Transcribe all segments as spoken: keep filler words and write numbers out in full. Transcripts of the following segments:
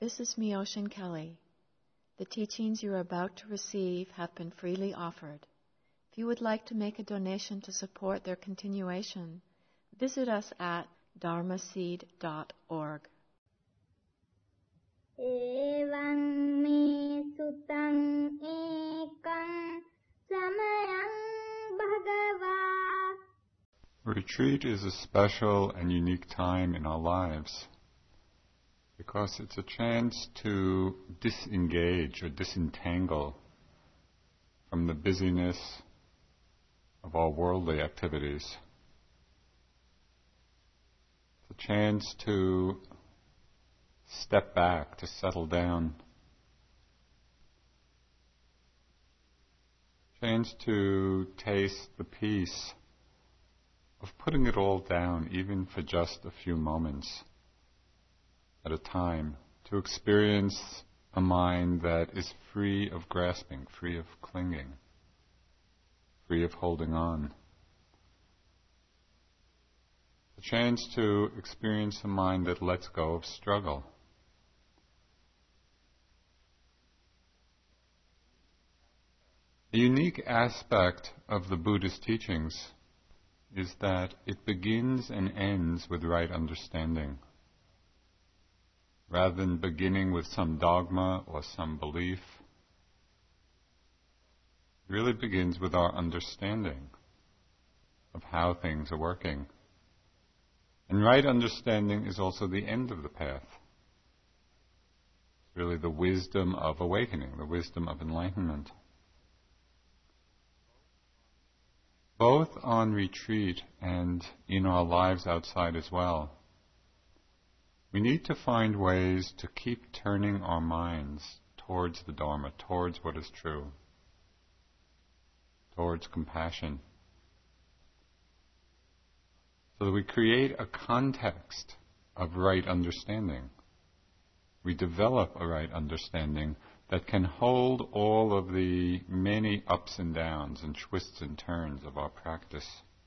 This is Myoshin Kelly. The teachings you are about to receive have been freely offered. If you would like to make a donation to support their continuation, visit us at dharmaseed dot org. Evaṃ me sutaṃ ekaṃ samayaṃ bhagavā. Retreat is a special and unique time in our lives because it's a chance to disengage or disentangle from the busyness of our worldly activities. It's a chance to step back, to settle down. Chance to taste the peace of putting it all down, even for just a few moments at a time, to experience a mind that is free of grasping, free of clinging, free of holding on. A chance to experience a mind that lets go of struggle. A unique aspect of the Buddhist teachings is that it begins and ends with right understanding. Rather than beginning with some dogma or some belief, it really begins with our understanding of how things are working. And right understanding is also the end of the path. It's really the wisdom of awakening, the wisdom of enlightenment. Both on retreat and in our lives outside as well, we need to find ways to keep turning our minds towards the Dharma, towards what is true, towards compassion, so that we create a context of right understanding. We develop a right understanding that can hold all of the many ups and downs and twists and turns of our practice.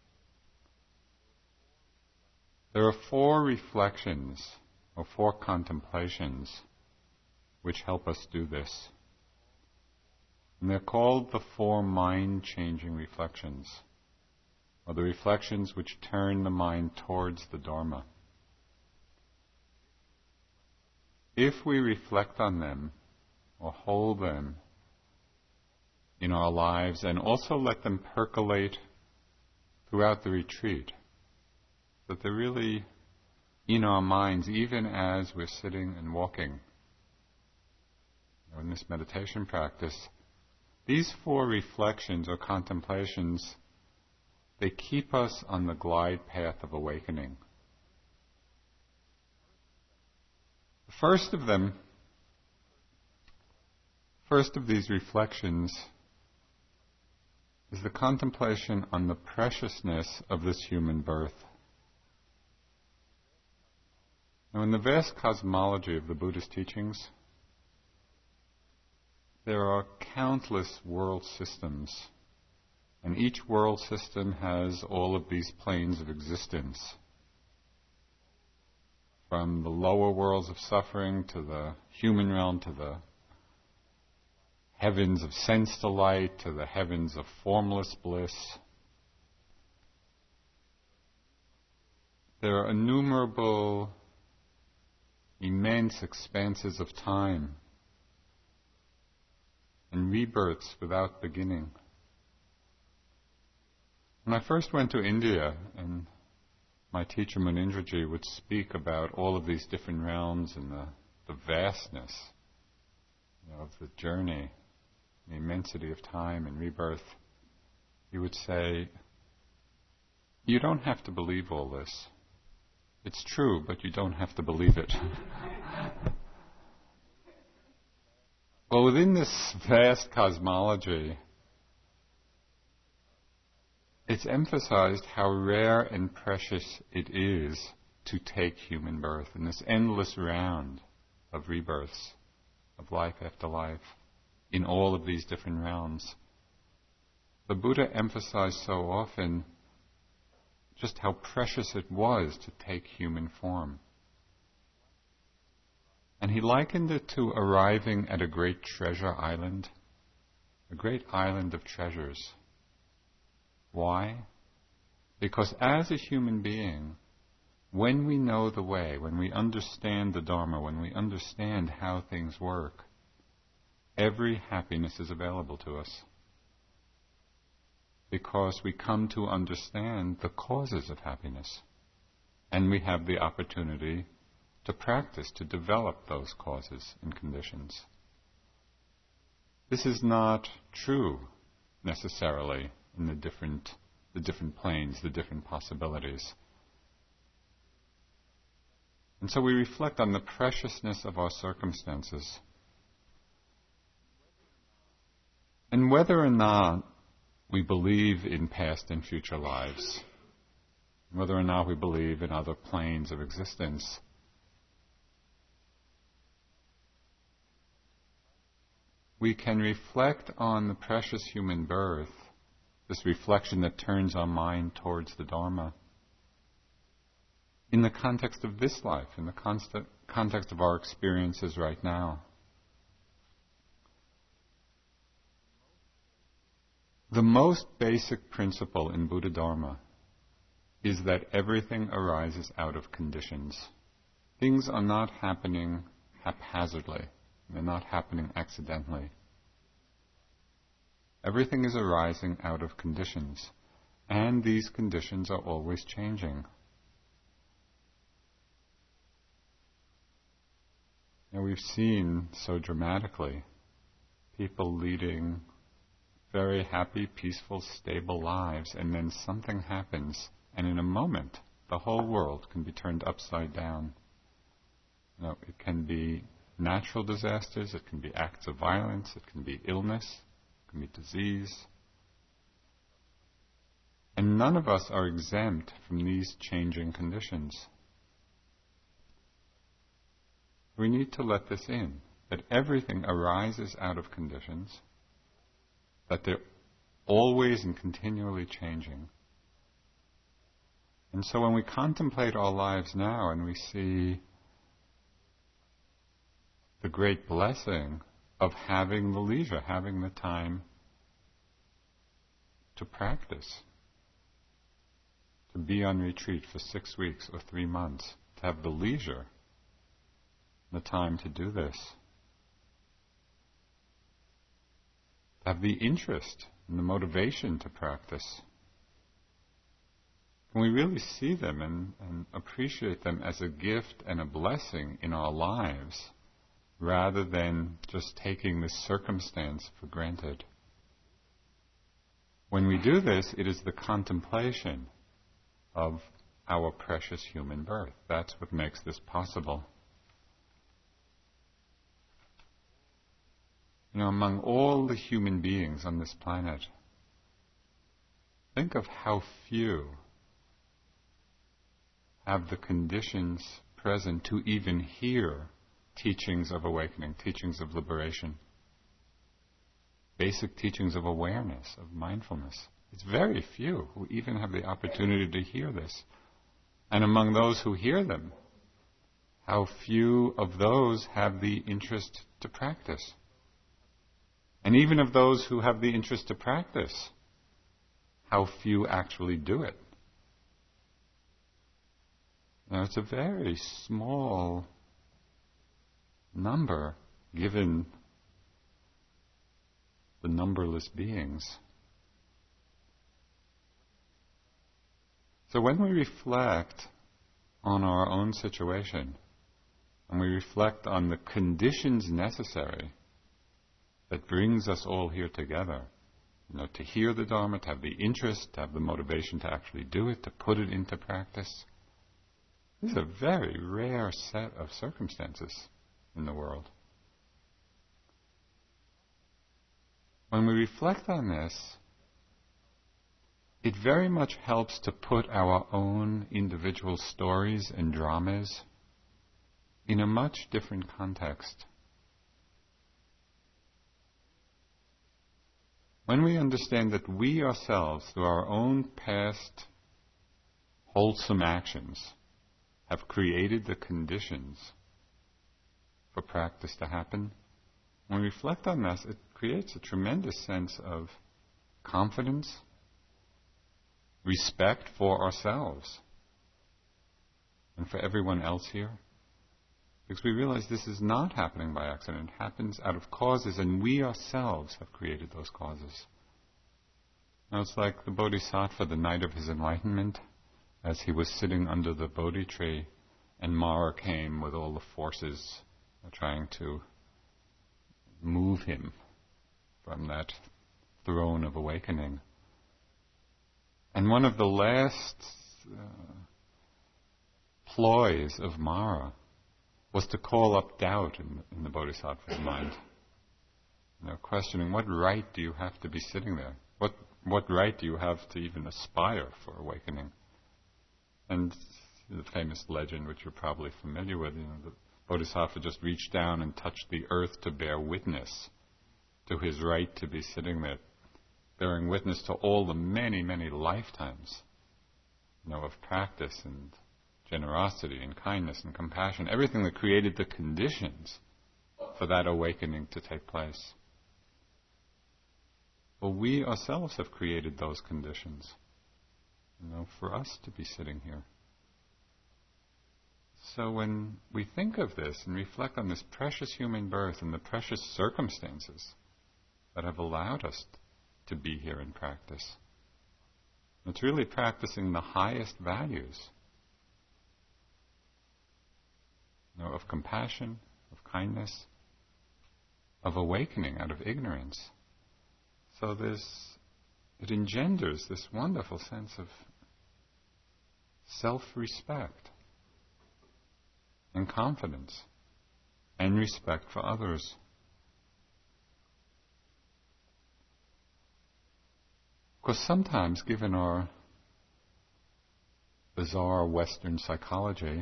There are four reflections or four contemplations which help us do this. And they're called the four mind-changing reflections, or the reflections which turn the mind towards the Dharma. If we reflect on them, or hold them in our lives, and also let them percolate throughout the retreat, that they're really in our minds even as we're sitting and walking. You know, in this meditation practice, these four reflections or contemplations, they keep us on the glide path of awakening. The first of them First of these reflections is the contemplation on the preciousness of this human birth. Now, in the vast cosmology of the Buddhist teachings, there are countless world systems, and each world system has all of these planes of existence, from the lower worlds of suffering to the human realm to the heavens of sense delight to the heavens of formless bliss. There are innumerable, immense expanses of time and rebirths without beginning. When I first went to India, and my teacher Munindraji would speak about all of these different realms and the, the vastness, you know, of the journey, the immensity of time and rebirth, he would say, you don't have to believe all this. It's true, but you don't have to believe it. Well, within this vast cosmology, it's emphasized how rare and precious it is to take human birth in this endless round of rebirths, of life after life, in all of these different realms. The Buddha emphasized so often just how precious it was to take human form. And he likened it to arriving at a great treasure island, a great island of treasures. Why? Because as a human being, when we know the way, when we understand the Dharma, when we understand how things work, every happiness is available to us. Because we come to understand the causes of happiness. And we have the opportunity to practice, to develop those causes and conditions. This is not true necessarily in the different, the different planes, the different possibilities. And so we reflect on the preciousness of our circumstances. And whether or not we believe in past and future lives, whether or not we believe in other planes of existence, we can reflect on the precious human birth, this reflection that turns our mind towards the Dharma, in the context of this life, in the constant context of our experiences right now. The most basic principle in Buddha Dharma is that everything arises out of conditions. Things are not happening haphazardly. They're not happening accidentally. Everything is arising out of conditions, and these conditions are always changing. Now, we've seen so dramatically people leading very happy, peaceful, stable lives, and then something happens, and in a moment, the whole world can be turned upside down. You know, it can be natural disasters, it can be acts of violence, it can be illness, it can be disease. And none of us are exempt from these changing conditions. We need to let this in, that everything arises out of conditions, that they're always and continually changing. And so when we contemplate our lives now and we see the great blessing of having the leisure, having the time to practice, to be on retreat for six weeks or three months, to have the leisure, the time to do this, to have the interest and the motivation to practice. Can we really see them and, and appreciate them as a gift and a blessing in our lives, rather than just taking this circumstance for granted? When we do this, it is the contemplation of our precious human birth. That's what makes this possible. You know, among all the human beings on this planet, think of how few have the conditions present to even hear teachings of awakening, teachings of liberation, basic teachings of awareness, of mindfulness. It's very few who even have the opportunity to hear this. And among those who hear them, how few of those have the interest to practice. And even of those who have the interest to practice, how few actually do it. Now, it's a very small number given the numberless beings. So when we reflect on our own situation, and we reflect on the conditions necessary that brings us all here together, you know, to hear the Dharma, to have the interest, to have the motivation to actually do it, to put it into practice, this is a very rare set of circumstances in the world. When we reflect on this, it very much helps to put our own individual stories and dramas in a much different context. When we understand that we ourselves, through our own past wholesome actions, have created the conditions for practice to happen. When we reflect on this, it creates a tremendous sense of confidence, respect for ourselves and for everyone else here. Because we realize this is not happening by accident. It happens out of causes, and we ourselves have created those causes. Now it's like the Bodhisattva, the night of his enlightenment, as he was sitting under the Bodhi tree, and Mara came with all the forces trying to move him from that throne of awakening. And one of the last uh, ploys of Mara was to call up doubt in, in the Bodhisattva's mind. You know, questioning, what right do you have to be sitting there? What what right do you have to even aspire for awakening? And the famous legend, which you're probably familiar with, you know, the Bodhisattva just reached down and touched the earth to bear witness to his right to be sitting there, bearing witness to all the many, many lifetimes, you know, of practice and generosity and kindness and compassion, everything that created the conditions for that awakening to take place. Well, we ourselves have created those conditions, you know, for us to be sitting here. So when we think of this and reflect on this precious human birth and the precious circumstances that have allowed us to be here in practice, it's really practicing the highest values, you know, of compassion, of kindness, of awakening out of ignorance. So there's, it engenders this wonderful sense of self-respect and confidence and respect for others. Because sometimes, given our bizarre Western psychology,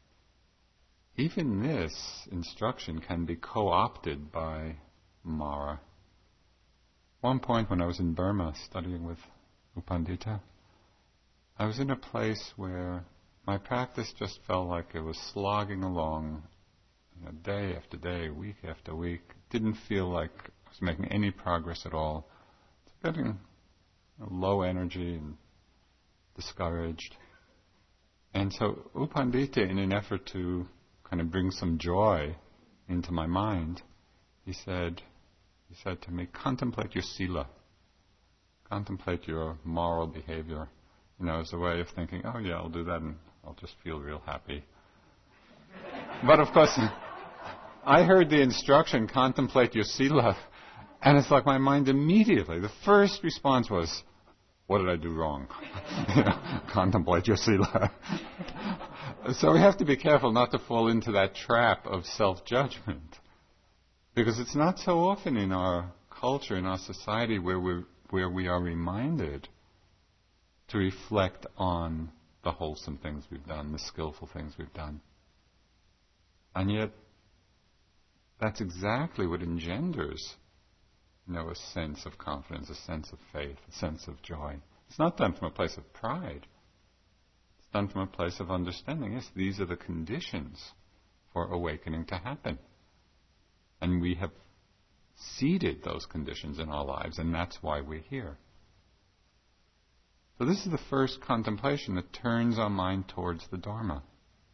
even this instruction can be co-opted by Mara. One point when I was in Burma studying with U Pandita, I was in a place where my practice just felt like it was slogging along, you know, day after day, week after week. It didn't feel like I was making any progress at all. It's getting, you know, low energy and discouraged. And so U Pandita, in an effort to kind of bring some joy into my mind, he said, he said to me, contemplate your sila, contemplate your moral behavior, you know, as a way of thinking, oh yeah, I'll do that and I'll just feel real happy. But of course, I heard the instruction, contemplate your sila, and it's like my mind immediately, the first response was, what did I do wrong? You know, contemplate your sila. So we have to be careful not to fall into that trap of self-judgment. Because it's not so often in our culture, in our society, where we where we are reminded to reflect on the wholesome things we've done, the skillful things we've done. And yet, that's exactly what engenders, you know, a sense of confidence, a sense of faith, a sense of joy. It's not done from a place of pride. It's done from a place of understanding. Yes, these are the conditions for awakening to happen. And we have seeded those conditions in our lives, and that's why we're here. So this is the first contemplation that turns our mind towards the Dharma.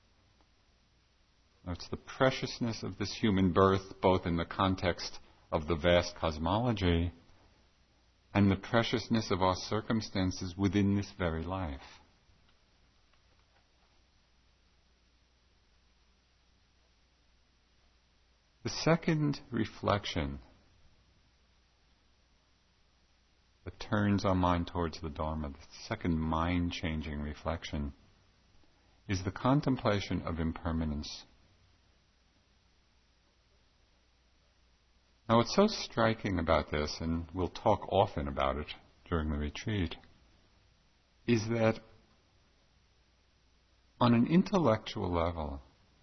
It's the preciousness of this human birth, both in the context of the vast cosmology and the preciousness of our circumstances within this very life. The second reflection that turns our mind towards the Dharma, the second mind-changing reflection, is the contemplation of impermanence. Now, what's so striking about this, and we'll talk often about it during the retreat, is that on an intellectual level,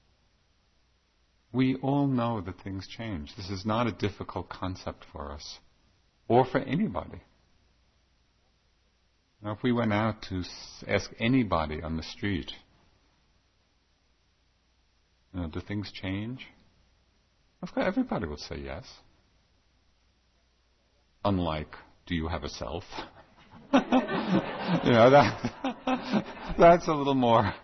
we all know that things change. This is not a difficult concept for us, or for anybody. Now, if we went out to ask anybody on the street, you know, do things change? Of course, everybody will say yes. Unlike, do you have a self? you know, that, that's a little more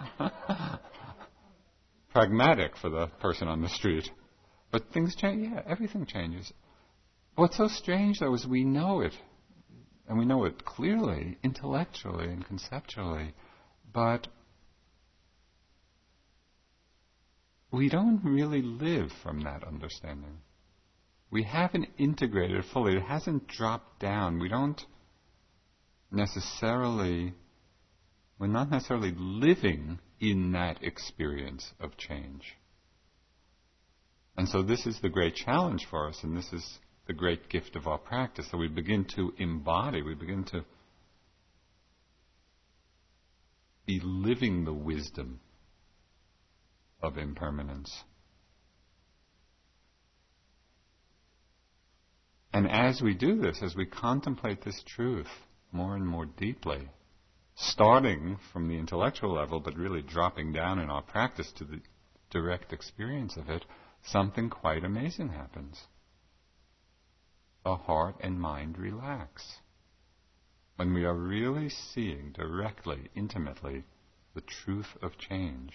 pragmatic for the person on the street. But things change, yeah, everything changes. What's so strange, though, is we know it, and we know it clearly, intellectually and conceptually, but we don't really live from that understanding. We haven't integrated fully. It hasn't dropped down. We don't necessarily, we're not necessarily living in that experience of change. And so this is the great challenge for us, and this is the great gift of our practice, that we begin to embody, we begin to be living the wisdom of impermanence. And as we do this, as we contemplate this truth more and more deeply, starting from the intellectual level, but really dropping down in our practice to the direct experience of it, something quite amazing happens. The heart and mind relax. When we are really seeing directly, intimately, the truth of change,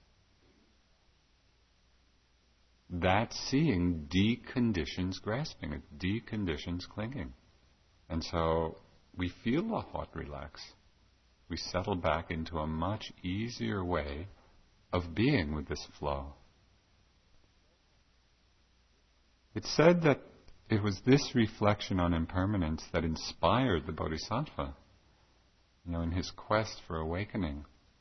that seeing deconditions grasping, it deconditions clinging. And so we feel the heart relax. We settle back into a much easier way of being with this flow. It's said that it was this reflection on impermanence that inspired the Bodhisattva, you know, in his quest for awakening.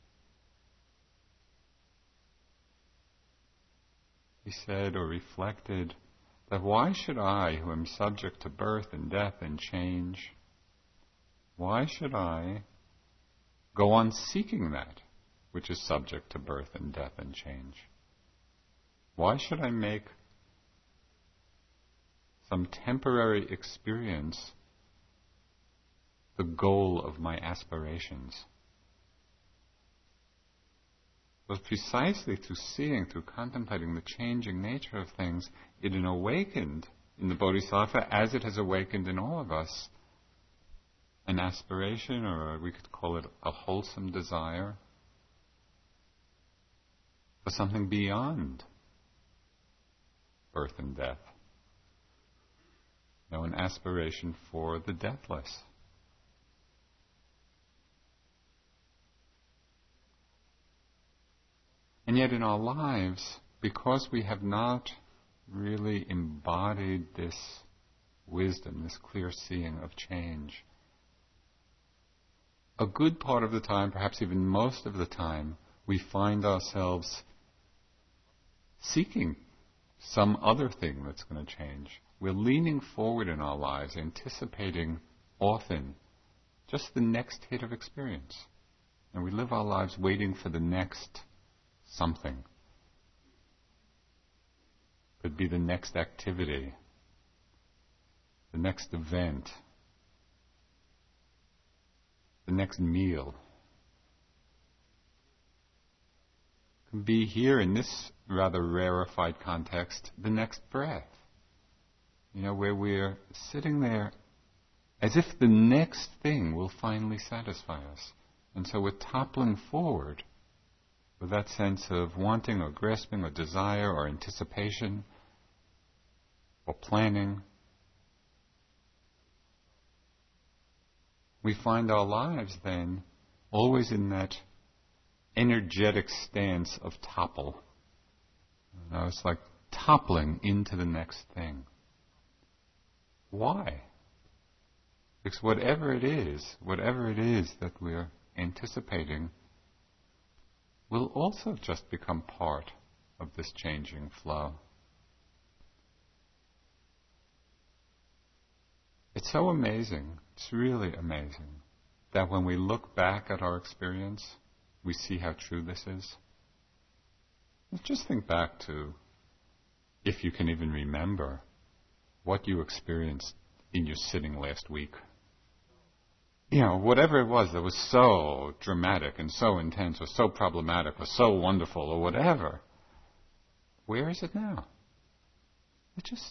He said or reflected that why should I, who am subject to birth and death and change, why should I go on seeking that which is subject to birth and death and change? Why should I make some temporary experience the goal of my aspirations? But precisely through seeing, through contemplating the changing nature of things, it awakened in the Bodhisattva, as it has awakened in all of us, an aspiration, or we could call it a wholesome desire, for something beyond birth and death. You know, an aspiration for the deathless. And yet in our lives, because we have not really embodied this wisdom, this clear seeing of change, a good part of the time, perhaps even most of the time, we find ourselves seeking some other thing that's going to change. We're leaning forward in our lives, anticipating often just the next hit of experience. And we live our lives waiting for the next something. Could be the next activity, the next event, the next meal. Could be here in this rather rarefied context, the next breath. You know, where we're sitting there as if the next thing will finally satisfy us. And so we're toppling forward with that sense of wanting or grasping or desire or anticipation or planning. We find our lives then always in that energetic stance of topple. You know, it's like toppling into the next thing. Why? Because whatever it is, whatever it is that we're anticipating, will also just become part of this changing flow. It's so amazing, it's really amazing, that when we look back at our experience, we see how true this is. Just think back to, if you can even remember, what you experienced in your sitting last week. You know, whatever it was that was so dramatic and so intense or so problematic or so wonderful or whatever, where is it now? just,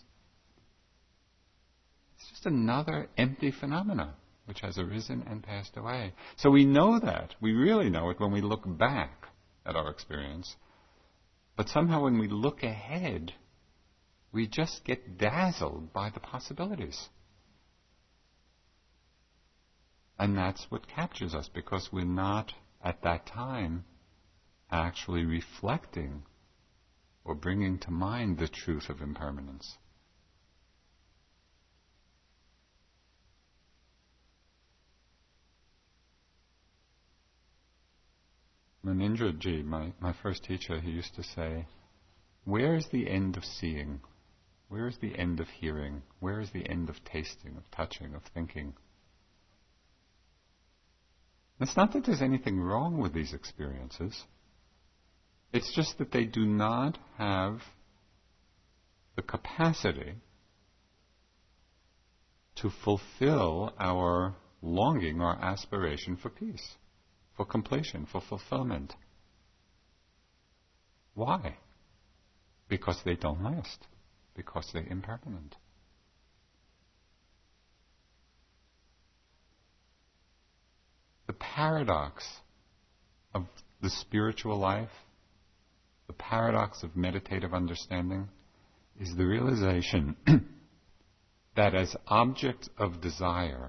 it's just another empty phenomena which has arisen and passed away. So we know that. We really know it when we look back at our experience. But somehow when we look ahead, we just get dazzled by the possibilities. And that's what captures us, because we're not, at that time, actually reflecting or bringing to mind the truth of impermanence. Manindraji, my, my first teacher, he used to say, where is the end of seeing? Where is the end of hearing? Where is the end of tasting, of touching, of thinking? It's not that there's anything wrong with these experiences. It's just that they do not have the capacity to fulfill our longing or aspiration for peace, for completion, for fulfillment. Why? Because they don't last. Because they're impermanent. The paradox of the spiritual life, the paradox of meditative understanding, is the realization that as objects of desire,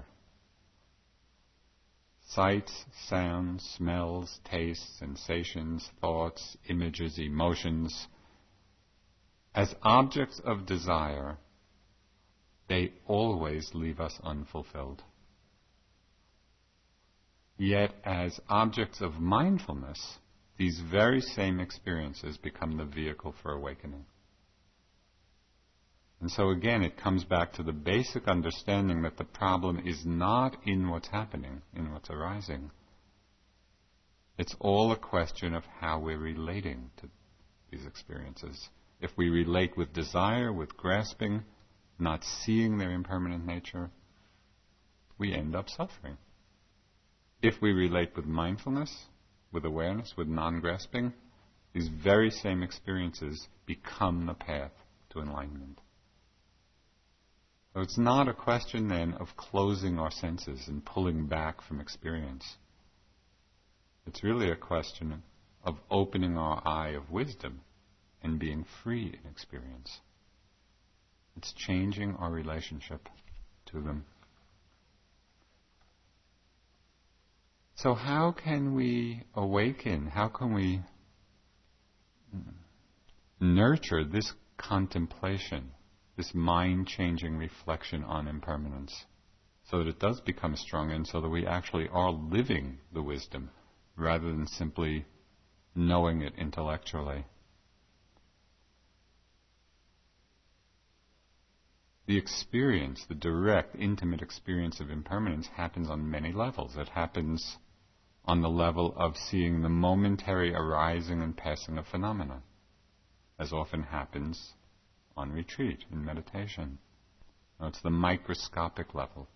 sights, sounds, smells, tastes, sensations, thoughts, images, emotions, as objects of desire, they always leave us unfulfilled. Yet as objects of mindfulness, these very same experiences become the vehicle for awakening. And so again, it comes back to the basic understanding that the problem is not in what's happening, in what's arising. It's all a question of how we're relating to these experiences. If we relate with desire, with grasping, not seeing their impermanent nature, we end up suffering. If we relate with mindfulness, with awareness, with non-grasping, these very same experiences become the path to enlightenment. So it's not a question then of closing our senses and pulling back from experience. It's really a question of opening our eye of wisdom and being free in experience. It's changing our relationship to them. So how can we awaken, how can we nurture this contemplation, this mind-changing reflection on impermanence, so that it does become strong and so that we actually are living the wisdom rather than simply knowing it intellectually? The experience, the direct, intimate experience of impermanence happens on many levels. It happens on the level of seeing the momentary arising and passing of phenomena, as often happens on retreat, in meditation. Now, it's the microscopic level.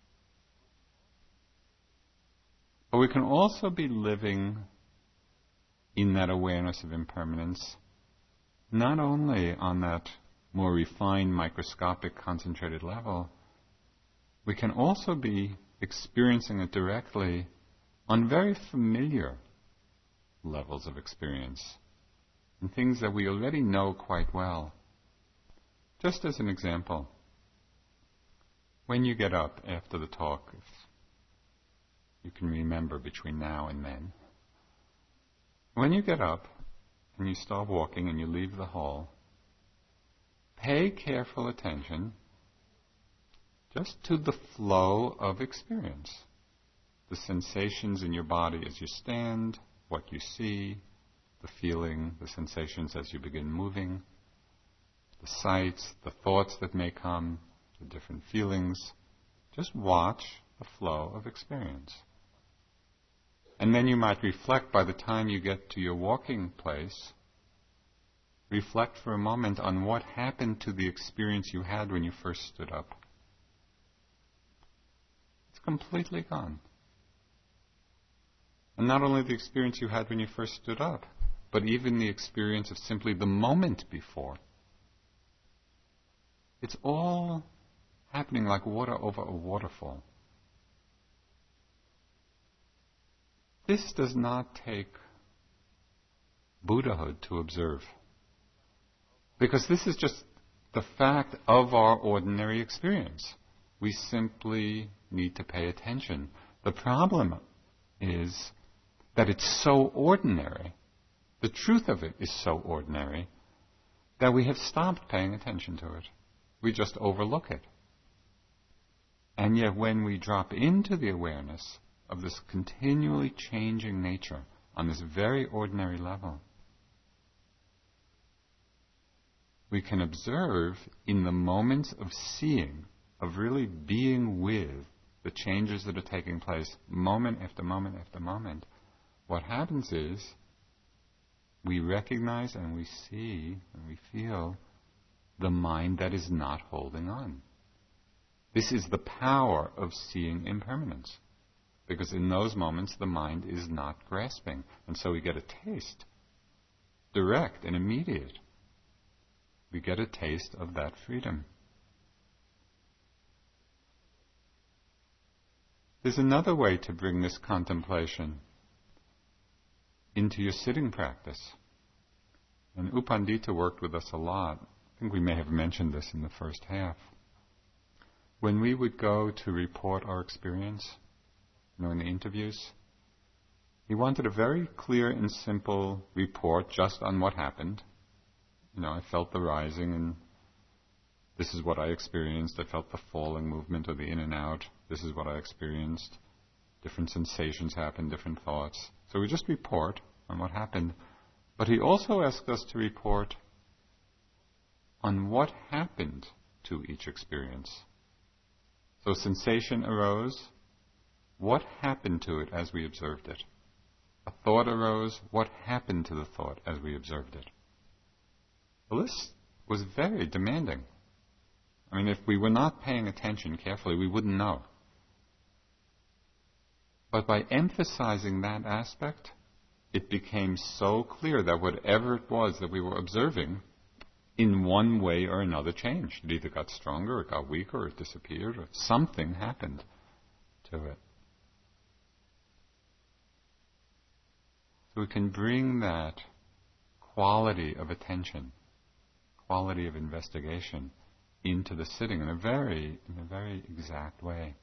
But we can also be living in that awareness of impermanence, not only on that more refined, microscopic, concentrated level, we can also be experiencing it directly on very familiar levels of experience, and things that we already know quite well. Just as an example, when you get up after the talk, if you can remember between now and then, when you get up and you start walking and you leave the hall, pay careful attention just to the flow of experience. The sensations in your body as you stand, what you see, the feeling, the sensations as you begin moving, the sights, the thoughts that may come, the different feelings. Just watch the flow of experience. And then you might reflect by the time you get to your walking place. Reflect for a moment on what happened to the experience you had when you first stood up. It's completely gone. And not only the experience you had when you first stood up, but even the experience of simply the moment before. It's all happening like water over a waterfall. This does not take Buddhahood to observe. Because this is just the fact of our ordinary experience. We simply need to pay attention. The problem is that it's so ordinary, the truth of it is so ordinary, that we have stopped paying attention to it. We just overlook it. And yet when we drop into the awareness of this continually changing nature on this very ordinary level, we can observe in the moments of seeing, of really being with the changes that are taking place moment after moment after moment. What happens is we recognize and we see and we feel the mind that is not holding on. This is the power of seeing impermanence. Because in those moments the mind is not grasping. And so we get a taste, direct and immediate. We get a taste of that freedom. There's another way to bring this contemplation into your sitting practice. And U Pandita worked with us a lot. I think we may have mentioned this in the first half. When we would go to report our experience, you know, in the interviews, he wanted a very clear and simple report just on what happened. You know, I felt the rising and this is what I experienced. I felt the falling movement or the in and out. This is what I experienced. Different sensations happened, different thoughts. So we just report on what happened. But he also asked us to report on what happened to each experience. So sensation arose. What happened to it as we observed it? A thought arose. What happened to the thought as we observed it? Well, this was very demanding. I mean, if we were not paying attention carefully, we wouldn't know. But by emphasizing that aspect, it became so clear that whatever it was that we were observing, in one way or another changed. It either got stronger, it got weaker, or it disappeared, or something happened to it. So we can bring that quality of attention, quality of investigation, into the sitting in a very, in a very exact way.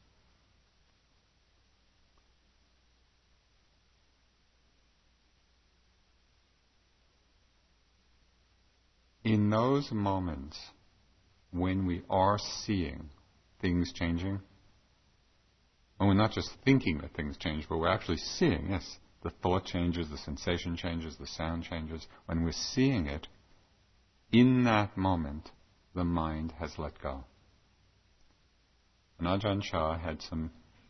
In those moments when we are seeing things changing, and we're not just thinking that things change, but we're actually seeing, yes, the thought changes, the sensation changes, the sound changes. When we're seeing it, in that moment, the mind has let go. And Ajahn Chah had some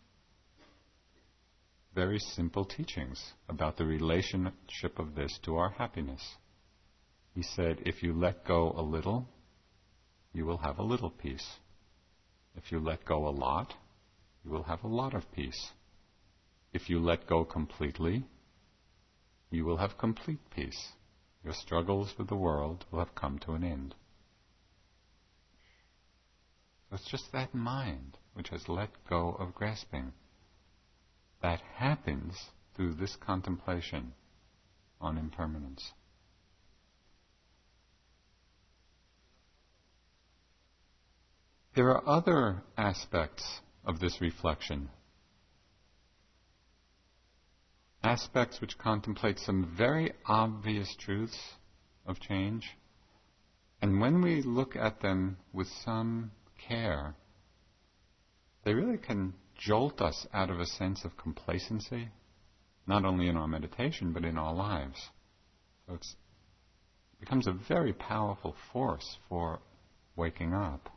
very simple teachings about the relationship of this to our happiness. He said, if you let go a little, you will have a little peace. If you let go a lot, you will have a lot of peace. If you let go completely, you will have complete peace. Your struggles with the world will have come to an end. So it's just that mind which has let go of grasping. That happens through this contemplation on impermanence. There are other aspects of this reflection. Aspects which contemplate some very obvious truths of change. And when we look at them with some care, they really can jolt us out of a sense of complacency, not only in our meditation, but in our lives. So it's, it becomes a very powerful force for waking up.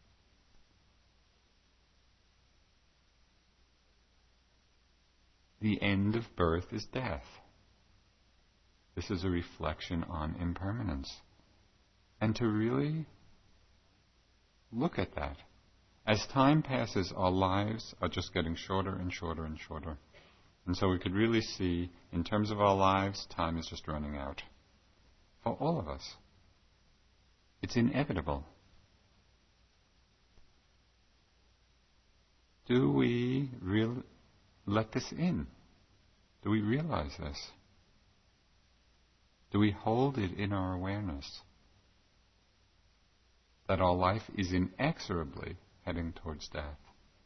The end of birth is death. This is a reflection on impermanence. And to really look at that. As time passes, our lives are just getting shorter and shorter and shorter. And so we could really see, in terms of our lives, time is just running out. For all of us. It's inevitable. do we real, let this in? Do we realize this? Do we hold it in our awareness that our life is inexorably heading towards death?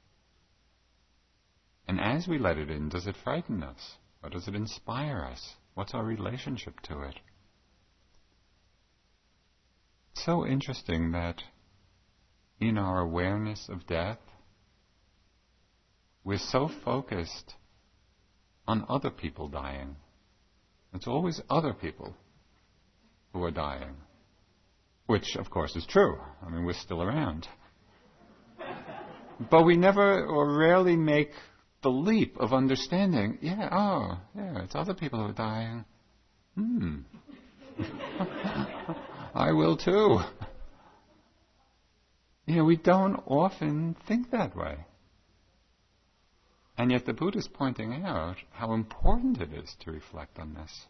And as we let it in, does it frighten us? Or does it inspire us? What's our relationship to it? It's so interesting that in our awareness of death, we're so focused on other people dying. It's always other people who are dying. Which, of course, is true. I mean, we're still around. But we never or rarely make the leap of understanding, yeah, oh, yeah, it's other people who are dying. Hmm. I will too. You know, we don't often think that way. And yet the Buddha is pointing out how important it is to reflect on this.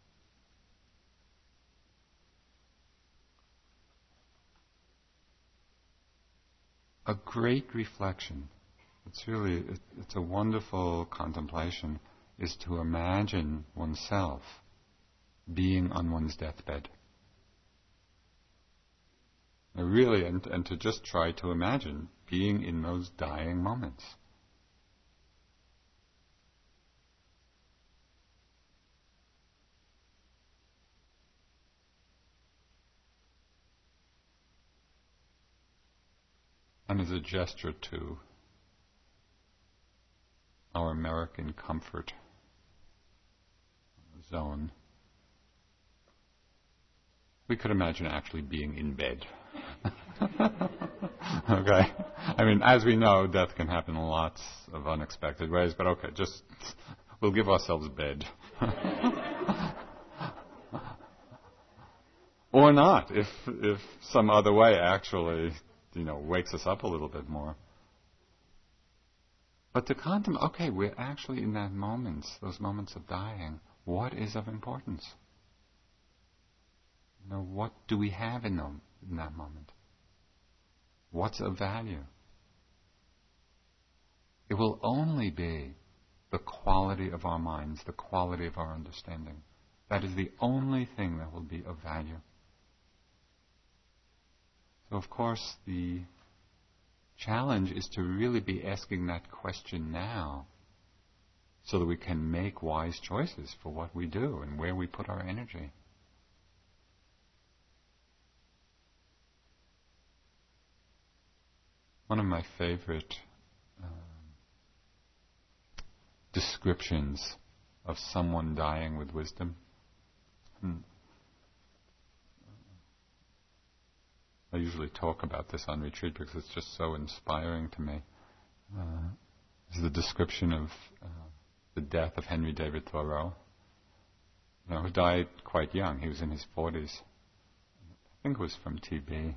A great reflection, it's really, it, it's a wonderful contemplation, is to imagine oneself being on one's deathbed. Now really, and, and to just try to imagine being in those dying moments. And as a gesture to our American comfort zone, we could imagine actually being in bed. Okay? I mean, as we know, death can happen in lots of unexpected ways, but okay, just, we'll give ourselves bed. Or not, if if some other way actually, you know, wakes us up a little bit more. But to contemplate, okay, we're actually in that moment, those moments of dying. What is of importance? You know, what do we have in them in that moment? What's of value? It will only be the quality of our minds, the quality of our understanding. That is the only thing that will be of value. So, of course, the challenge is to really be asking that question now so that we can make wise choices for what we do and where we put our energy. One of my favorite um, descriptions of someone dying with wisdom. Hmm. I usually talk about this on retreat because it's just so inspiring to me. Uh, is the description of uh, the death of Henry David Thoreau, you know, who died quite young. He was in his forties. I think it was from T B.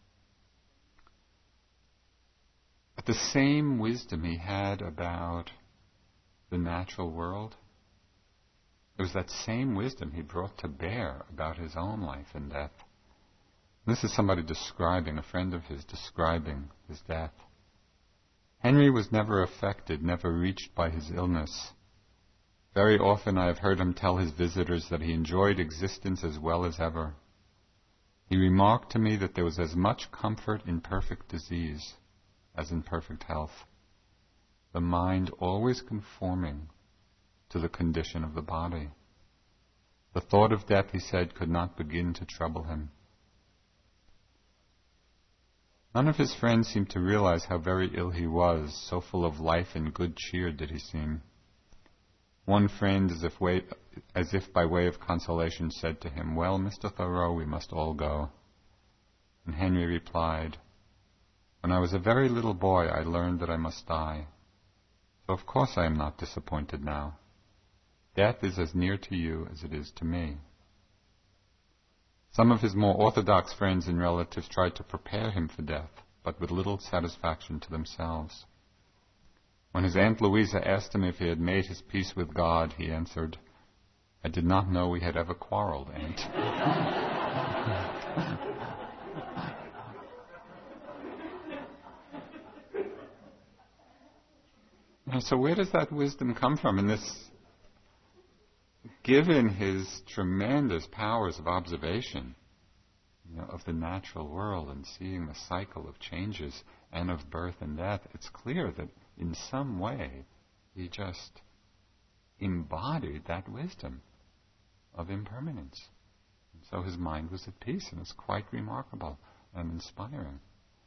But the same wisdom he had about the natural world, it was that same wisdom he brought to bear about his own life and death. This is somebody describing, a friend of his describing his death. Henry was never affected, never reached by his illness. Very often I have heard him tell his visitors that he enjoyed existence as well as ever. He remarked to me that there was as much comfort in perfect disease as in perfect health, the mind always conforming to the condition of the body. The thought of death, he said, could not begin to trouble him. None of his friends seemed to realize how very ill he was, so full of life and good cheer did he seem. One friend, as if, way, as if by way of consolation, said to him, "Well, Mister Thoreau, we must all go." And Henry replied, "When I was a very little boy, I learned that I must die. So of course I am not disappointed now. Death is as near to you as it is to me." Some of his more orthodox friends and relatives tried to prepare him for death, but with little satisfaction to themselves. When his Aunt Louisa asked him if he had made his peace with God, he answered, "I did not know we had ever quarreled, Aunt." And so where does that wisdom come from in this? Given his tremendous powers of observation, you know, of the natural world and seeing the cycle of changes and of birth and death, it's clear that in some way he just embodied that wisdom of impermanence. And so his mind was at peace, and it's quite remarkable and inspiring.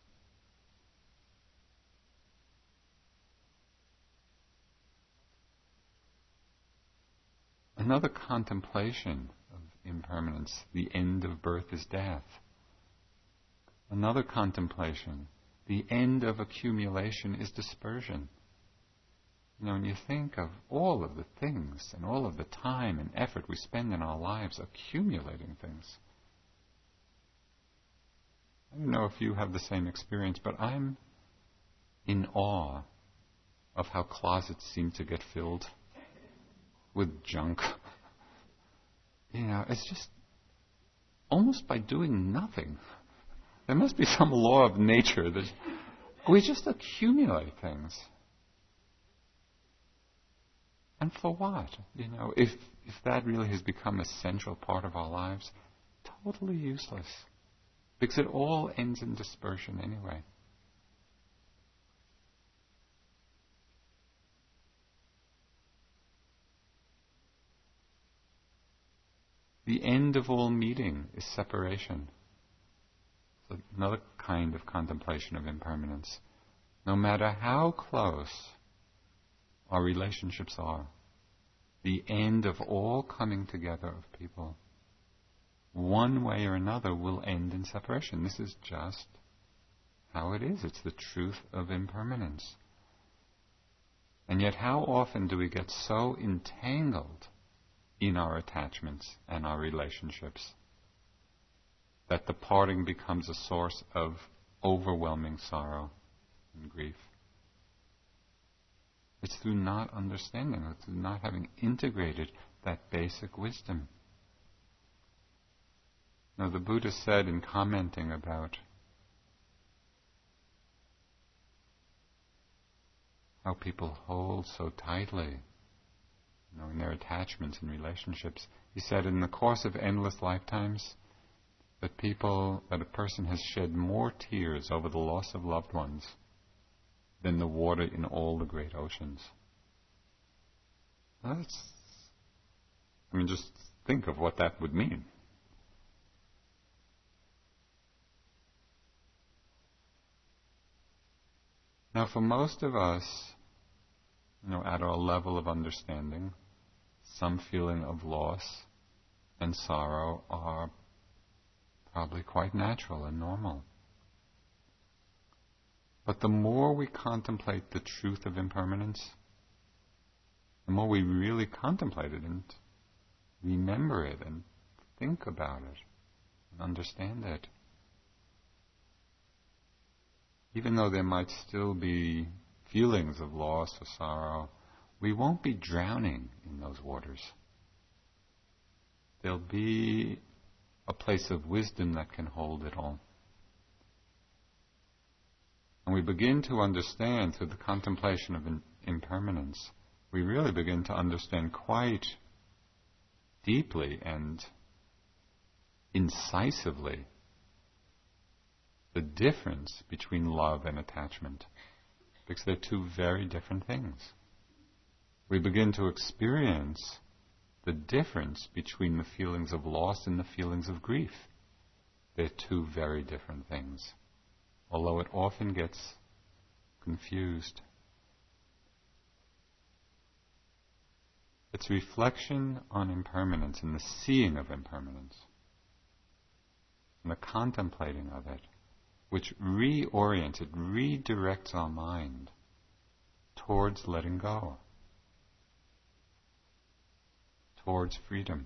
Another contemplation of impermanence, the end of birth is death. Another contemplation, the end of accumulation is dispersion. You know, when you think of all of the things and all of the time and effort we spend in our lives accumulating things. I don't know if you have the same experience, but I'm in awe of how closets seem to get filled with junk. You know, it's just almost by doing nothing. There must be some law of nature that we just accumulate things. And for what? You know, if if that really has become a central part of our lives, totally useless. Because it all ends in dispersion anyway. The end of all meeting is separation. So another kind of contemplation of impermanence. No matter how close our relationships are, the end of all coming together of people, one way or another, will end in separation. This is just how it is. It's the truth of impermanence. And yet how often do we get so entangled in our attachments and our relationships that the parting becomes a source of overwhelming sorrow and grief? It's through not understanding, it's through not having integrated that basic wisdom. Now, the Buddha said in commenting about how people hold so tightly, you know, in their attachments and relationships, he said in the course of endless lifetimes that people, that a person has shed more tears over the loss of loved ones than the water in all the great oceans. That's, I mean, just think of what that would mean. Now, for most of us, you know, at our level of understanding, some feeling of loss and sorrow are probably quite natural and normal. But the more we contemplate the truth of impermanence, the more we really contemplate it and remember it and think about it and understand it, even though there might still be feelings of loss or sorrow, we won't be drowning in those waters. There'll be a place of wisdom that can hold it all. And we begin to understand through the contemplation of in- impermanence, we really begin to understand quite deeply and incisively the difference between love and attachment, because they're two very different things. We begin to experience the difference between the feelings of loss and the feelings of grief. They're two very different things, although it often gets confused. It's reflection on impermanence and the seeing of impermanence and the contemplating of it, which reorients, it redirects our mind towards letting go, towards freedom.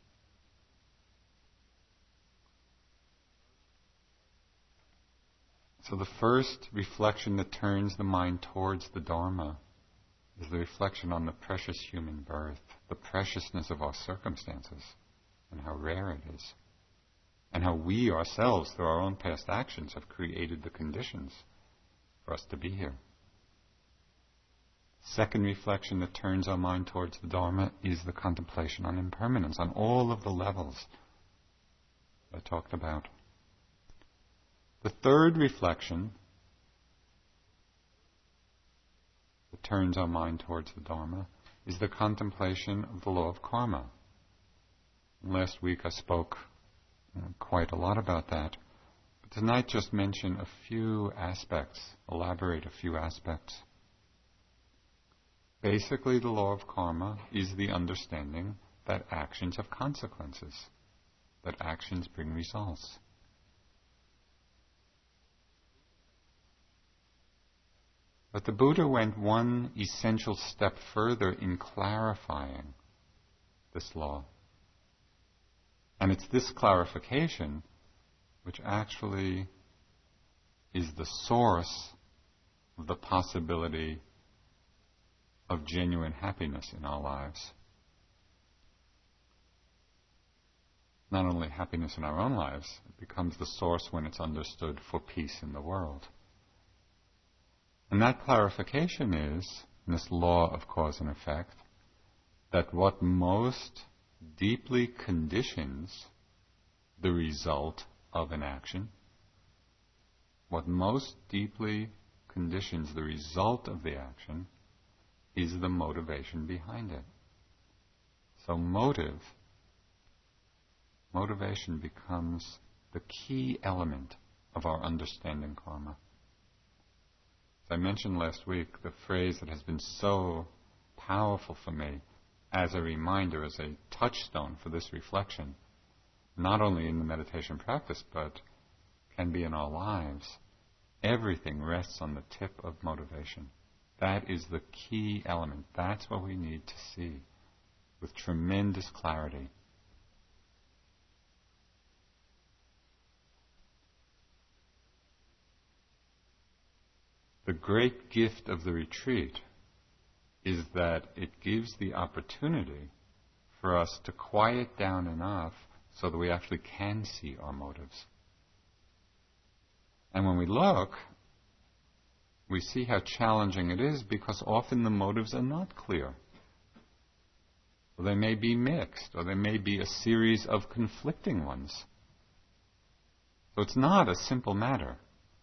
So the first reflection that turns the mind towards the Dharma is the reflection on the precious human birth, the preciousness of our circumstances, and how rare it is, and how we ourselves, through our own past actions, have created the conditions for us to be here. Second reflection that turns our mind towards the Dharma is the contemplation on impermanence, on all of the levels I talked about. The third reflection that turns our mind towards the Dharma is the contemplation of the law of karma. Last week I spoke you know, quite a lot about that. But tonight just mention a few aspects, elaborate a few aspects. Basically, the law of karma is the understanding that actions have consequences, that actions bring results. But the Buddha went one essential step further in clarifying this law. And it's this clarification which actually is the source of the possibility of genuine happiness in our lives. Not only happiness in our own lives, it becomes the source when it's understood for peace in the world. And that clarification is, in this law of cause and effect, that what most deeply conditions the result of an action, what most deeply conditions the result of the action is the motivation behind it. So motive, motivation becomes the key element of our understanding karma. As I mentioned last week, the phrase that has been so powerful for me as a reminder, as a touchstone for this reflection, not only in the meditation practice, but can be in our lives. Everything rests on the tip of motivation. That is the key element. That's what we need to see with tremendous clarity. The great gift of the retreat is that it gives the opportunity for us to quiet down enough so that we actually can see our motives. And when we look, we see how challenging it is because often the motives are not clear. Or they may be mixed, or they may be a series of conflicting ones. So it's not a simple matter.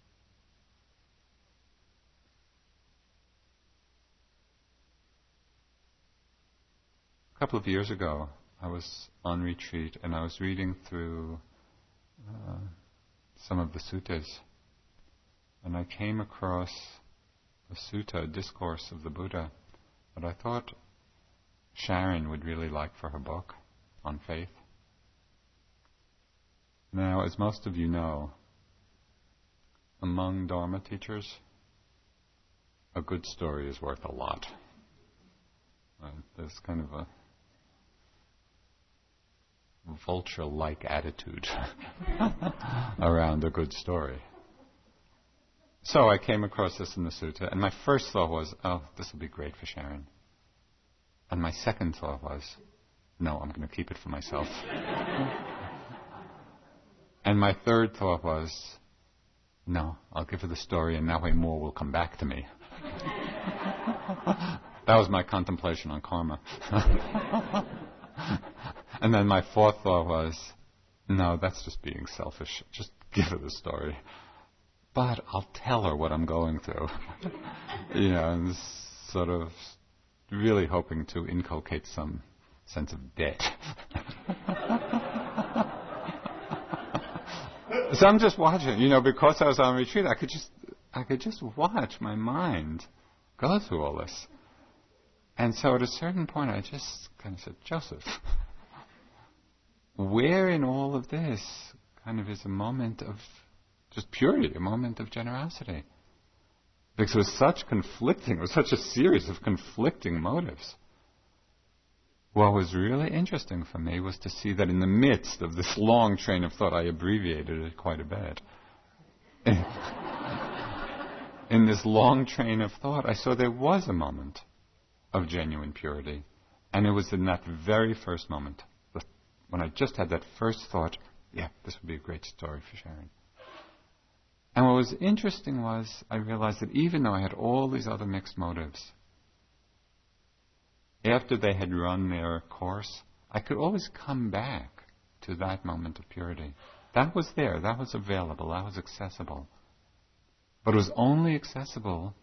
A couple of years ago, I was on retreat and I was reading through uh, some of the suttas, and I came across a sutta, a discourse of the Buddha, that I thought Sharon would really like for her book on faith. Now, as most of you know, among Dharma teachers, a good story is worth a lot. Uh, there's kind of a vulture-like attitude around a good story. So I came across this in the sutta, and my first thought was, oh, this will be great for Sharon. And my second thought was, no, I'm going to keep it for myself. And my third thought was, no, I'll give her the story, and that way more will come back to me. That was my contemplation on karma. And then my fourth thought was, no, that's just being selfish. Just give her the story. But I'll tell her what I'm going through. You know, and sort of really hoping to inculcate some sense of debt. So I'm just watching, you know, because I was on retreat, I could just, I could just watch my mind go through all this. And so at a certain point, I just kind of said, Joseph, where in all of this kind of is a moment of just purity, a moment of generosity? Because it was such conflicting, it was such a series of conflicting motives. What was really interesting for me was to see that in the midst of this long train of thought, I abbreviated it quite a bit. In this long train of thought, I saw there was a moment of genuine purity. And it was in that very first moment, when I just had that first thought, yeah, this would be a great story for Sharon. And what was interesting was I realized that even though I had all these other mixed motives, after they had run their course, I could always come back to that moment of purity. That was there, that was available, that was accessible. But it was only accessible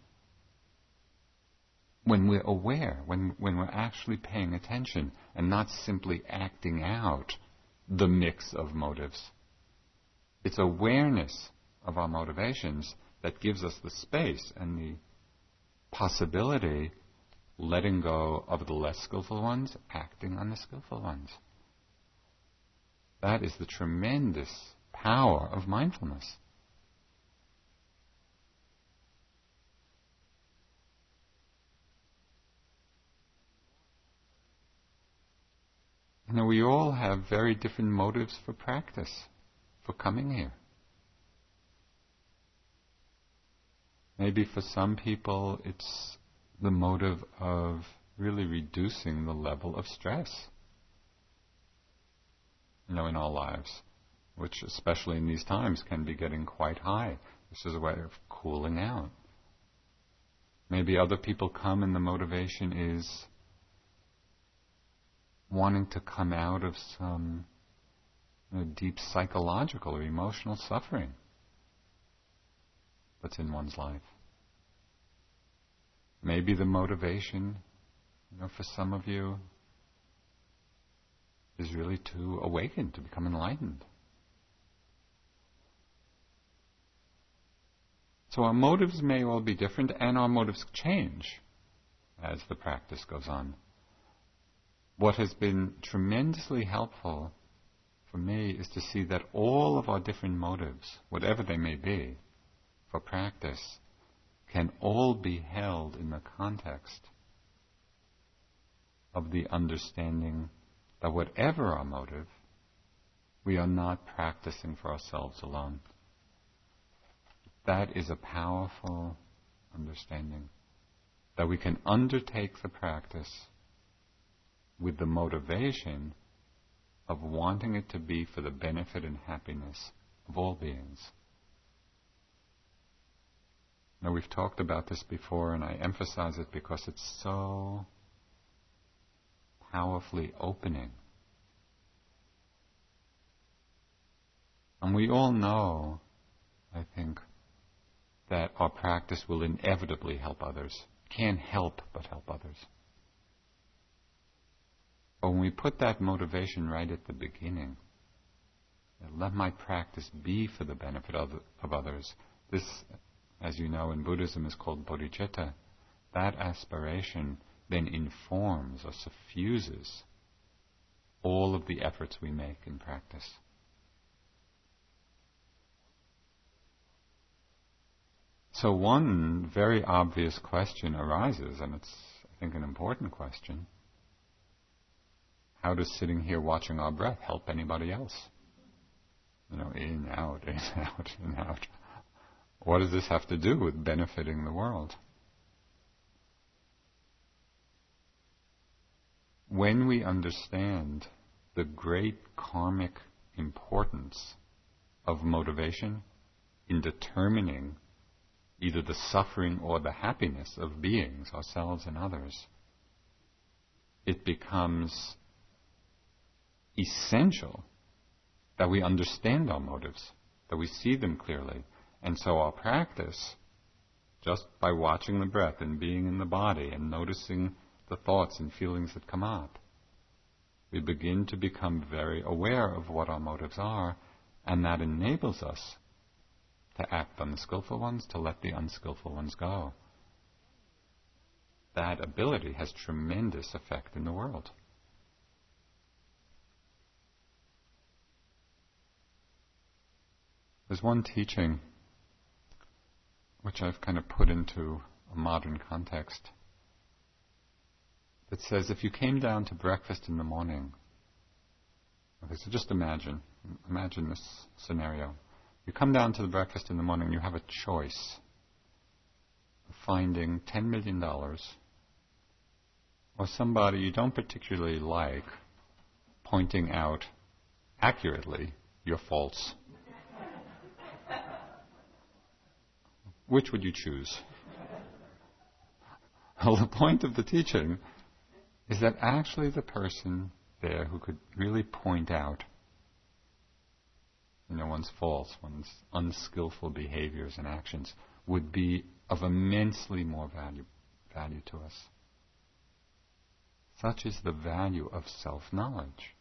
when we're aware, when, when we're actually paying attention and not simply acting out the mix of motives. It's awareness of our motivations that gives us the space and the possibility, letting go of the less skillful ones, acting on the skillful ones. That is the tremendous power of mindfulness. You know, we all have very different motives for practice, for coming here. Maybe for some people it's the motive of really reducing the level of stress, you know, in our lives, which especially in these times can be getting quite high. This is a way of cooling out. Maybe other people come and the motivation is wanting to come out of some, you know, deep psychological or emotional suffering that's in one's life. Maybe the motivation, you know, for some of you is really to awaken, to become enlightened. So our motives may all be different, and our motives change as the practice goes on. What has been tremendously helpful for me is to see that all of our different motives, whatever they may be, for practice, can all be held in the context of the understanding that whatever our motive, we are not practicing for ourselves alone. That is a powerful understanding, that we can undertake the practice with the motivation of wanting it to be for the benefit and happiness of all beings. Now, we've talked about this before, and I emphasize it because it's so powerfully opening. And we all know, I think, that our practice will inevitably help others. Can't help but help others. But when we put that motivation right at the beginning, let my practice be for the benefit of, of others, this, as you know, in Buddhism is called bodhicitta. That aspiration then informs or suffuses all of the efforts we make in practice. So one very obvious question arises, and it's, I think, an important question. How does sitting here watching our breath help anybody else? You know, in, out, in, out, in, out. What does this have to do with benefiting the world? When we understand the great karmic importance of motivation in determining either the suffering or the happiness of beings, ourselves and others, it becomes essential that we understand our motives, that we see them clearly. And so our practice, just by watching the breath and being in the body and noticing the thoughts and feelings that come up, we begin to become very aware of what our motives are, and that enables us to act on the skillful ones, to let the unskillful ones go. That ability has tremendous effect in the world. There's one teaching which I've kind of put into a modern context that says if you came down to breakfast in the morning, okay, so just imagine, imagine this scenario. You come down to the breakfast in the morning, you have a choice of finding ten million dollars or somebody you don't particularly like pointing out accurately your faults. Which would you choose? Well, the point of the teaching is that actually the person there who could really point out, you know, one's faults, one's unskillful behaviors and actions, would be of immensely more value, value to us. Such is the value of self-knowledge.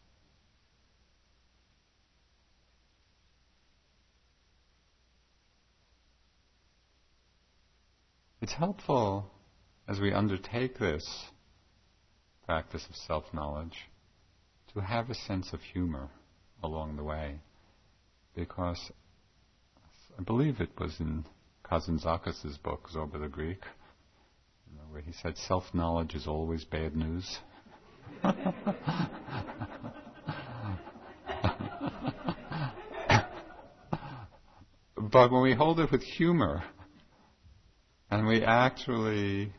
It's helpful as we undertake this practice of self-knowledge to have a sense of humor along the way, because I believe it was in Kazantzakis' book, Zorba the Greek, you know, where he said self-knowledge is always bad news. But when we hold it with humor, and we actually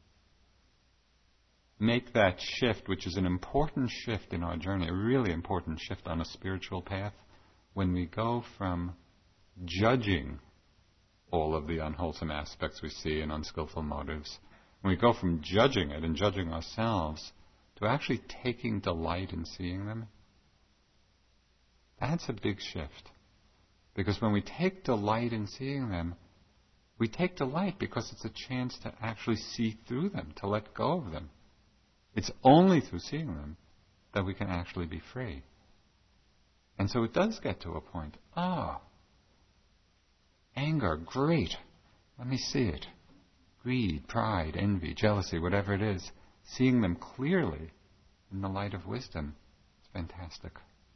make that shift, which is an important shift in our journey, a really important shift on a spiritual path, when we go from judging all of the unwholesome aspects we see in unskillful motives, when we go from judging it and judging ourselves to actually taking delight in seeing them, that's a big shift. Because when we take delight in seeing them, we take delight because it's a chance to actually see through them, to let go of them. It's only through seeing them that we can actually be free. And so it does get to a point, ah, anger, great, let me see it. Greed, pride, envy, jealousy, whatever it is, seeing them clearly in the light of wisdom, it's fantastic.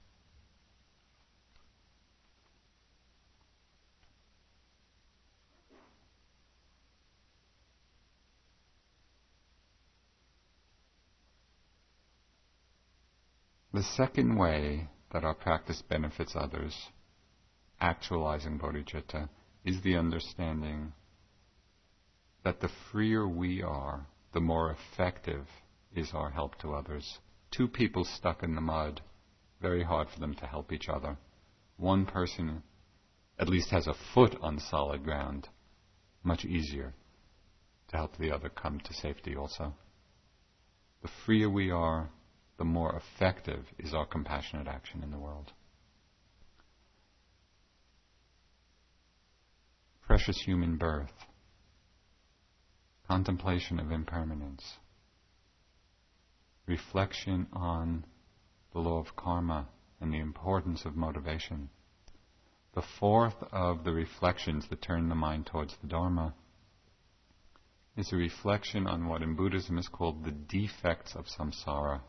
The second way that our practice benefits others, actualizing bodhicitta, is the understanding that the freer we are, the more effective is our help to others. Two people stuck in the mud, very hard for them to help each other. One person at least has a foot on solid ground, much easier to help the other come to safety also. The freer we are, the more effective is our compassionate action in the world. Precious human birth, contemplation of impermanence, reflection on the law of karma and the importance of motivation. The fourth of the reflections that turn the mind towards the Dharma is a reflection on what in Buddhism is called the defects of samsara.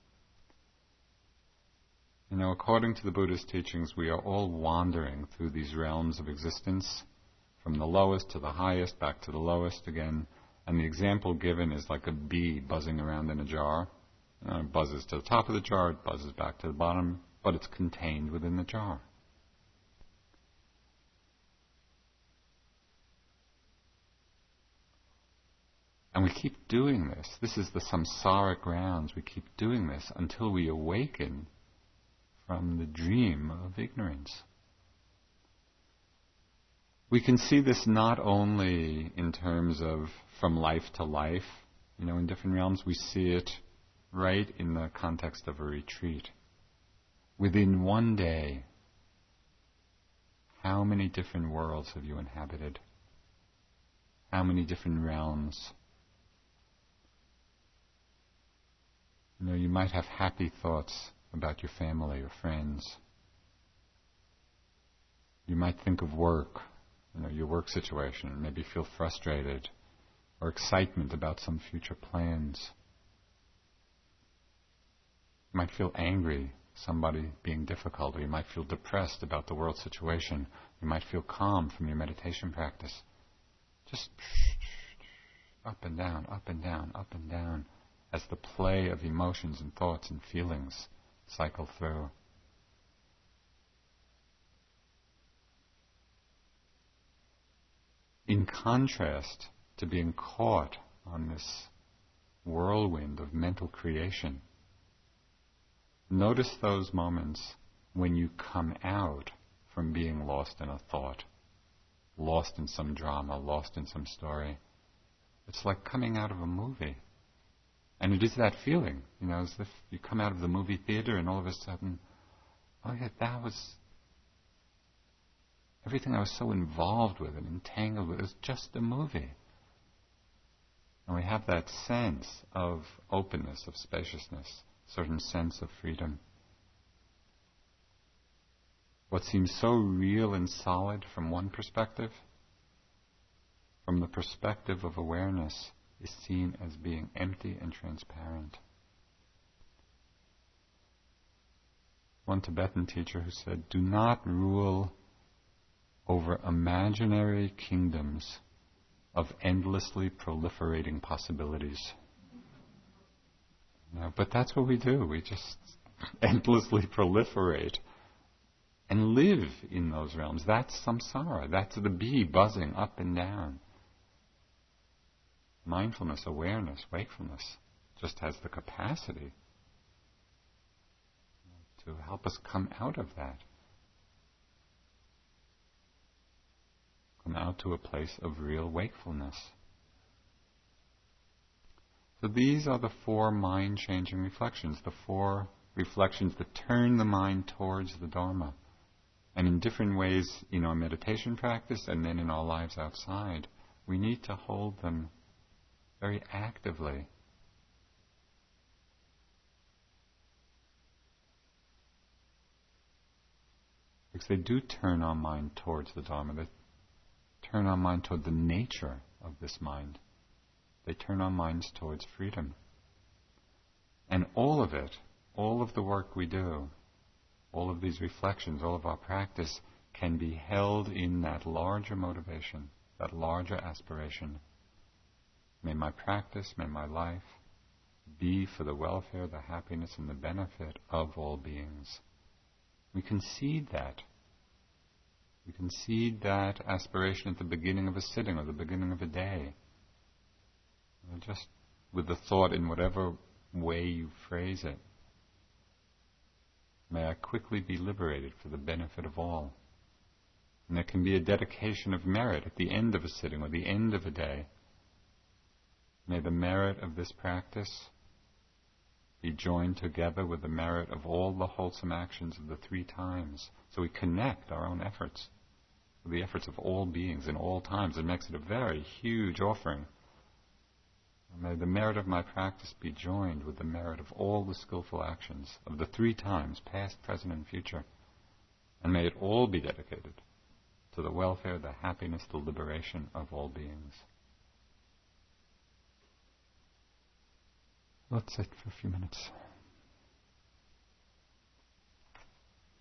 You know, according to the Buddhist teachings, we are all wandering through these realms of existence, from the lowest to the highest, back to the lowest again. And the example given is like a bee buzzing around in a jar. You know, it buzzes to the top of the jar, it buzzes back to the bottom, but it's contained within the jar. And we keep doing this. This is the samsaric rounds. We keep doing this until we awaken from the dream of ignorance. We can see this not only in terms of from life to life, you know, in different realms. We see it right in the context of a retreat. Within one day, how many different worlds have you inhabited? How many different realms? You know, you might have happy thoughts about your family or friends. You might think of work, you know, your work situation, and maybe feel frustrated or excitement about some future plans. You might feel angry, somebody being difficult, or you might feel depressed about the world situation. You might feel calm from your meditation practice. Just up and down, up and down, up and down, as the play of emotions and thoughts and feelings cycle through. In contrast to being caught on this whirlwind of mental creation, notice those moments when you come out from being lost in a thought, lost in some drama, lost in some story. It's like coming out of a movie. And it is that feeling, you know, as if you come out of the movie theater and all of a sudden, oh yeah, that was everything I was so involved with and entangled with. It was just a movie. And we have that sense of openness, of spaciousness, a certain sense of freedom. What seems so real and solid from one perspective, from the perspective of awareness, is seen as being empty and transparent. One Tibetan teacher who said, "Do not rule over imaginary kingdoms of endlessly proliferating possibilities." No, but that's what we do. We just endlessly proliferate and live in those realms. That's samsara. That's the bee buzzing up and down. Mindfulness, awareness, wakefulness just has the capacity to help us come out of that. Come out to a place of real wakefulness. So these are the four mind-changing reflections, the four reflections that turn the mind towards the Dharma. And in different ways in our meditation practice and then in our lives outside, we need to hold them very actively. Because they do turn our mind towards the Dharma. They turn our mind toward the nature of this mind. They turn our minds towards freedom. And all of it, all of the work we do, all of these reflections, all of our practice can be held in that larger motivation, that larger aspiration. May my practice, may my life be for the welfare, the happiness, and the benefit of all beings. We concede that. We concede that aspiration at the beginning of a sitting or the beginning of a day. Just with the thought in whatever way you phrase it. May I quickly be liberated for the benefit of all. And there can be a dedication of merit at the end of a sitting or the end of a day. May the merit of this practice be joined together with the merit of all the wholesome actions of the three times. So we connect our own efforts with the efforts of all beings in all times. It makes it a very huge offering. May the merit of my practice be joined with the merit of all the skillful actions of the three times, past, present, and future. And may it all be dedicated to the welfare, the happiness, the liberation of all beings. Let's sit for a few minutes.